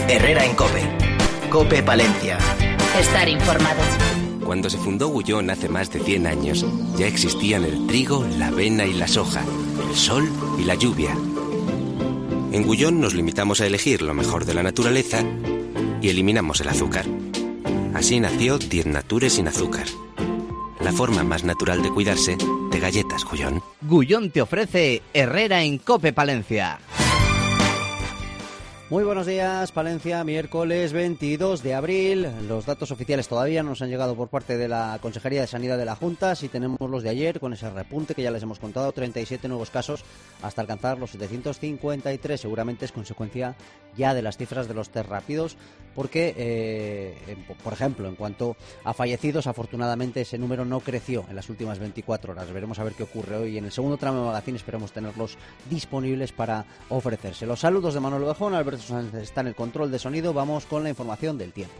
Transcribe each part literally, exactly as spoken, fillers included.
Herrera en COPE. COPE Palencia. Estar informado. Cuando se fundó Gullón hace más de cien años, ya existían el trigo, la avena y la soja, el sol y la lluvia. En Gullón nos limitamos a elegir lo mejor de la naturaleza y eliminamos el azúcar. Así nació Diez Natures sin azúcar. La forma más natural de cuidarse de galletas Gullón. Gullón te ofrece Herrera en COPE Palencia. Muy buenos días, Palencia, miércoles veintidós de abril. Los datos oficiales todavía no nos han llegado por parte de la Consejería de Sanidad de la Junta. Sí tenemos los de ayer, con ese repunte que ya les hemos contado, treinta y siete nuevos casos hasta alcanzar los setecientos cincuenta y tres. Seguramente es consecuencia ya de las cifras de los test rápidos, porque, eh, por ejemplo, en cuanto a fallecidos, afortunadamente ese número no creció en las últimas veinticuatro horas. Veremos a ver qué ocurre hoy. En el segundo tramo de Magazine esperemos tenerlos disponibles para ofrecerse. Los saludos de Manuel Bejón, Alberto está en el control de sonido. Vamos con la información del tiempo.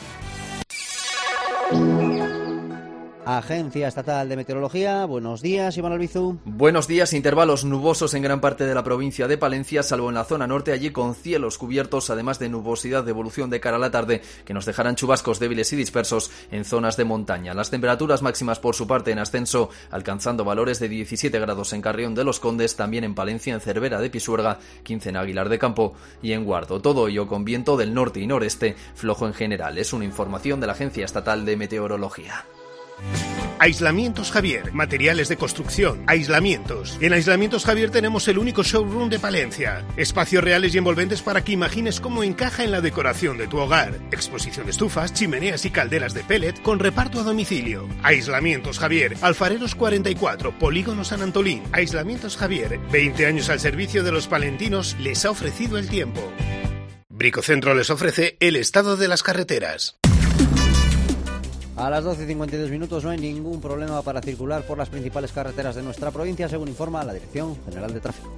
Agencia Estatal de Meteorología, buenos días, Iván Albizu. Buenos días, intervalos nubosos en gran parte de la provincia de Palencia, salvo en la zona norte, allí con cielos cubiertos, además de nubosidad de evolución de cara a la tarde, que nos dejarán chubascos débiles y dispersos en zonas de montaña. Las temperaturas máximas, por su parte, en ascenso, alcanzando valores de diecisiete grados en Carrión de los Condes, también en Palencia, en Cervera de Pisuerga, quince en Aguilar de Campo y en Guardo. Todo ello con viento del norte y noreste, flojo en general. Es una información de la Agencia Estatal de Meteorología. Aislamientos Javier, materiales de construcción, aislamientos. En Aislamientos Javier tenemos el único showroom de Palencia. Espacios reales y envolventes para que imagines cómo encaja en la decoración de tu hogar. Exposición de estufas, chimeneas y calderas de pellet con reparto a domicilio. Aislamientos Javier, Alfareros cuarenta y cuatro, Polígono San Antolín. Aislamientos Javier, veinte años al servicio de los palentinos, les ha ofrecido el tiempo. Bricocentro les ofrece el estado de las carreteras. A las doce y cincuenta y dos minutos no hay ningún problema para circular por las principales carreteras de nuestra provincia, según informa la Dirección General de Tráfico.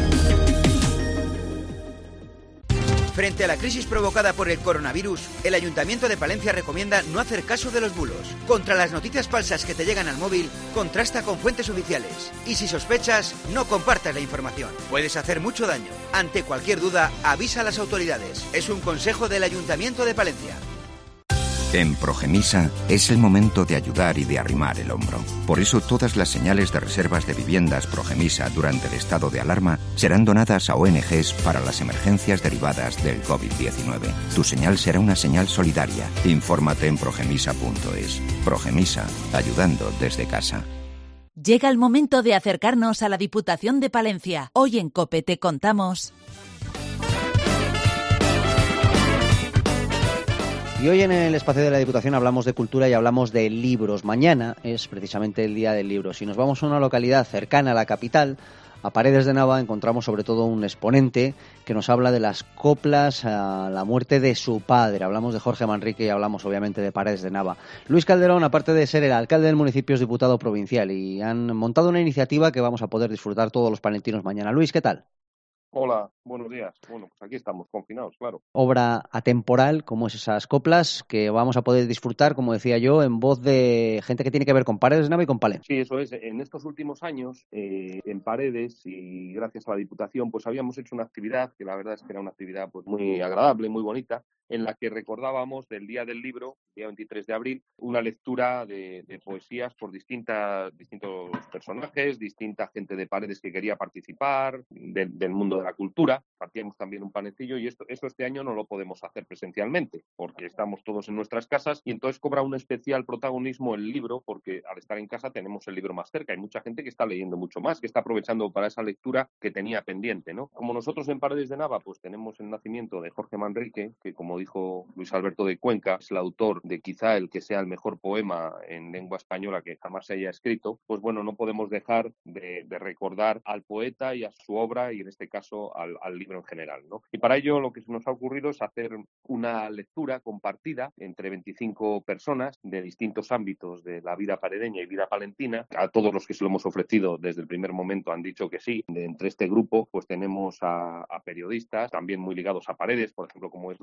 Frente a la crisis provocada por el coronavirus, el Ayuntamiento de Palencia recomienda no hacer caso de los bulos. Contra las noticias falsas que te llegan al móvil, contrasta con fuentes oficiales. Y si sospechas, no compartas la información. Puedes hacer mucho daño. Ante cualquier duda, avisa a las autoridades. Es un consejo del Ayuntamiento de Palencia. En Progemisa es el momento de ayudar y de arrimar el hombro. Por eso todas las señales de reservas de viviendas Progemisa durante el estado de alarma serán donadas a O N Ges para las emergencias derivadas del covid diecinueve. Tu señal será una señal solidaria. Infórmate en progemisa punto es. Progemisa, ayudando desde casa. Llega el momento de acercarnos a la Diputación de Palencia. Hoy en COPE te contamos. Y hoy en el espacio de la Diputación hablamos de cultura y hablamos de libros. Mañana es precisamente el Día del Libro. Si nos vamos a una localidad cercana a la capital, a Paredes de Nava, encontramos sobre todo un exponente que nos habla de las coplas a la muerte de su padre. Hablamos de Jorge Manrique y hablamos obviamente de Paredes de Nava. Luis Calderón, aparte de ser el alcalde del municipio, es diputado provincial y han montado una iniciativa que vamos a poder disfrutar todos los palentinos mañana. Luis, ¿qué tal? Hola, buenos días. Bueno, pues aquí estamos, confinados, claro. Obra atemporal, como es esas coplas, que vamos a poder disfrutar, como decía yo, en voz de gente que tiene que ver con Paredes de Nava y con Palencia. Sí, eso es. En estos últimos años, eh, en Paredes, y gracias a la Diputación, pues habíamos hecho una actividad, que la verdad es que era una actividad pues muy agradable, muy bonita, en la que recordábamos del Día del Libro, día veintitrés de abril, una lectura de, de poesías por distintas, distintos personajes, distinta gente de Paredes que quería participar, de, del mundo de la cultura. Partíamos también un panecillo y esto, esto este año no lo podemos hacer presencialmente porque estamos todos en nuestras casas y entonces cobra un especial protagonismo el libro porque al estar en casa tenemos el libro más cerca. Hay mucha gente que está leyendo mucho más, que está aprovechando para esa lectura que tenía pendiente, ¿no? Como nosotros en Paredes de Nava pues tenemos el nacimiento de Jorge Manrique, que como dijo Luis Alberto de Cuenca, es el autor de quizá el que sea el mejor poema en lengua española que jamás se haya escrito, pues bueno, no podemos dejar de, de recordar al poeta y a su obra y en este caso al, al libro en general, ¿no? Y para ello lo que se nos ha ocurrido es hacer una lectura compartida entre veinticinco personas de distintos ámbitos de la vida paredeña y vida palentina. A todos los que se lo hemos ofrecido desde el primer momento han dicho que sí. De entre este grupo pues tenemos a, a periodistas también muy ligados a Paredes, por ejemplo como es Nati Meléndez,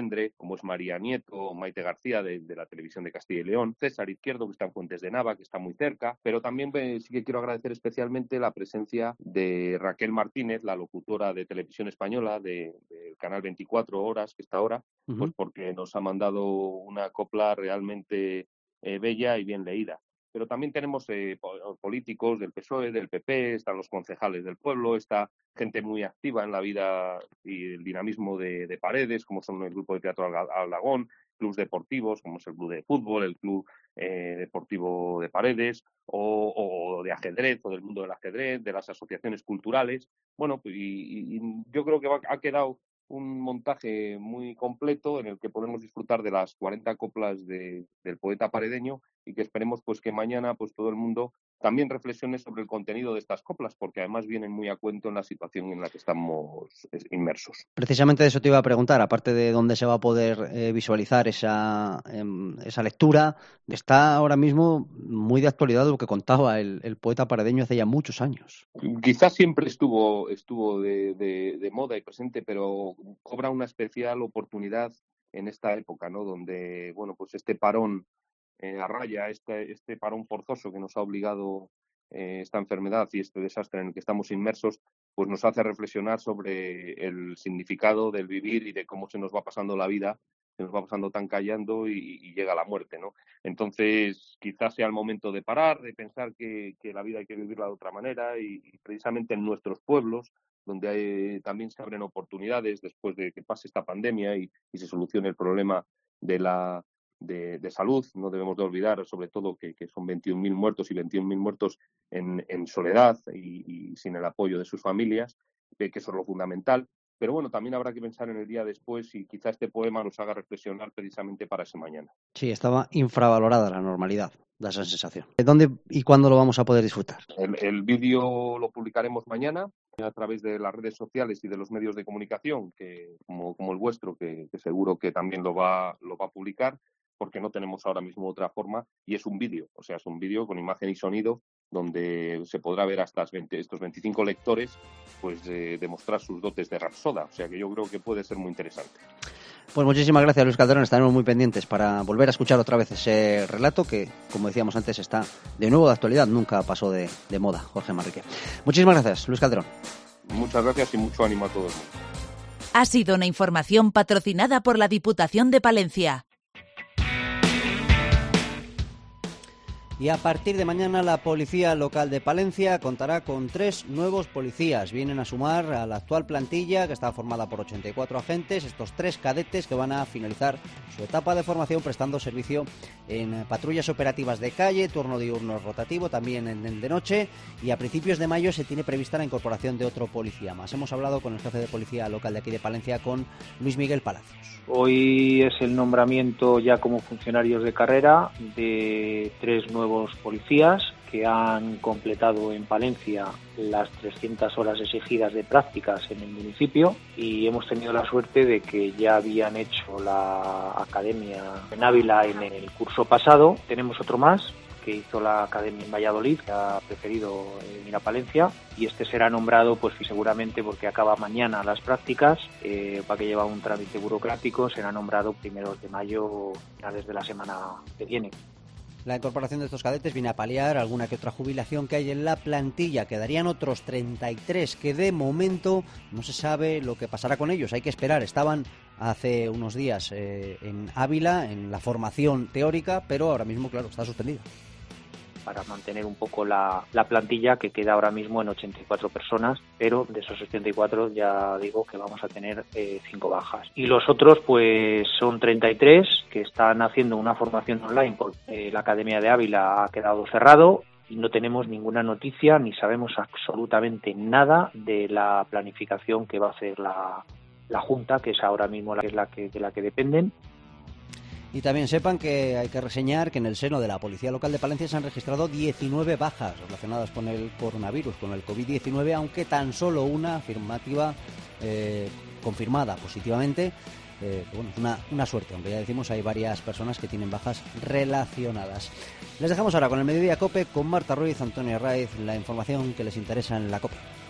Endre, como es María Nieto, Maite García de, de la Televisión de Castilla y León, César Izquierdo, que está en Fuentes de Nava, que está muy cerca, pero también eh, sí que quiero agradecer especialmente la presencia de Raquel Martínez, la locutora de Televisión Española del de canal veinticuatro horas, que está ahora, uh-huh. pues porque nos ha mandado una copla realmente eh, bella y bien leída. Pero también tenemos eh, políticos del P S O E, del P P, están los concejales del pueblo, está gente muy activa en la vida y el dinamismo de, de Paredes, como son el Grupo de Teatro Alagón, clubes deportivos, como es el Club de Fútbol, el Club eh, Deportivo de Paredes, o, o de ajedrez, o del mundo del ajedrez, de las asociaciones culturales. Bueno, y, y yo creo que va, ha quedado un montaje muy completo en el que podemos disfrutar de las cuarenta coplas de, del poeta paredeño y que esperemos pues que mañana pues todo el mundo también reflexione sobre el contenido de estas coplas, porque además vienen muy a cuento en la situación en la que estamos inmersos. Precisamente de eso te iba a preguntar, aparte de dónde se va a poder eh, visualizar esa, eh, esa lectura, está ahora mismo muy de actualidad lo que contaba el, el poeta paredeño hace ya muchos años. Quizás siempre estuvo, estuvo de, de, de moda y presente, pero cobra una especial oportunidad en esta época, ¿no? Donde, bueno, pues este parón Eh, a raya, este, este parón forzoso que nos ha obligado eh, esta enfermedad y este desastre en el que estamos inmersos, pues nos hace reflexionar sobre el significado del vivir y de cómo se nos va pasando la vida, se nos va pasando tan callando y, y llega la muerte, ¿no? Entonces, quizás sea el momento de parar, de pensar que, que la vida hay que vivirla de otra manera y, y precisamente en nuestros pueblos, donde hay, también se abren oportunidades después de que pase esta pandemia y, y se solucione el problema de la De, de salud. No debemos de olvidar, sobre todo, que, que son veintiún mil muertos y veintiún mil muertos en, en soledad y, y sin el apoyo de sus familias, que eso es lo fundamental. Pero bueno, también habrá que pensar en el día después y quizá este poema nos haga reflexionar precisamente para ese mañana. Sí, estaba infravalorada la normalidad, da esa sensación. ¿Dónde y cuándo lo vamos a poder disfrutar? El, el vídeo lo publicaremos mañana a través de las redes sociales y de los medios de comunicación, que como, como el vuestro, que, que seguro que también lo va, lo va a publicar, porque no tenemos ahora mismo otra forma, y es un vídeo, o sea, es un vídeo con imagen y sonido donde se podrá ver a estas veinte, estos veinticinco lectores pues eh, demostrar sus dotes de rapsoda, o sea que yo creo que puede ser muy interesante. Pues muchísimas gracias, Luis Calderón, estaremos muy pendientes para volver a escuchar otra vez ese relato que, como decíamos antes, está de nuevo de actualidad, nunca pasó de, de moda, Jorge Manrique. Muchísimas gracias, Luis Calderón. Muchas gracias y mucho ánimo a todo el mundo. Ha sido una información patrocinada por la Diputación de Palencia. Y a partir de mañana la Policía Local de Palencia contará con tres nuevos policías. Vienen a sumar a la actual plantilla, que está formada por ochenta y cuatro agentes, estos tres cadetes que van a finalizar su etapa de formación prestando servicio en patrullas operativas de calle, turno diurno rotativo, también en el de noche, y a principios de mayo se tiene prevista la incorporación de otro policía más. Hemos hablado con el jefe de Policía Local de aquí de Palencia, con Luis Miguel Palacios. Hoy es el nombramiento ya como funcionarios de carrera de tres nuevos policías que han completado en Palencia las trescientas horas exigidas de prácticas en el municipio, y hemos tenido la suerte de que ya habían hecho la academia en Ávila en el curso pasado. Tenemos otro más que hizo la academia en Valladolid, que ha preferido ir a Palencia, y este será nombrado pues seguramente porque acaba mañana las prácticas, eh, para que lleva un trámite burocrático, será nombrado primeros de mayo, finales de la semana que viene. La incorporación de estos cadetes viene a paliar alguna que otra jubilación que hay en la plantilla. Quedarían otros treinta y tres que de momento no se sabe lo que pasará con ellos. Hay que esperar. Estaban hace unos días eh, en Ávila, en la formación teórica, pero ahora mismo, claro, está suspendida. Para mantener un poco la, la plantilla, que queda ahora mismo en ochenta y cuatro personas, pero de esos ochenta y cuatro ya digo que vamos a tener eh, cinco bajas. Y los otros pues son treinta y tres que están haciendo una formación online porque eh, la Academia de Ávila ha quedado cerrado y no tenemos ninguna noticia ni sabemos absolutamente nada de la planificación que va a hacer la, la Junta, que es ahora mismo la que es la que, de la que dependen. Y también sepan que hay que reseñar que en el seno de la Policía Local de Palencia se han registrado diecinueve bajas relacionadas con el coronavirus, con el covid diecinueve, aunque tan solo una afirmativa eh, confirmada positivamente. Eh, bueno, es una, una suerte, aunque ya decimos hay varias personas que tienen bajas relacionadas. Les dejamos ahora con el Mediodía COPE, con Marta Ruiz, Antonio Raiz, la información que les interesa en la COPE.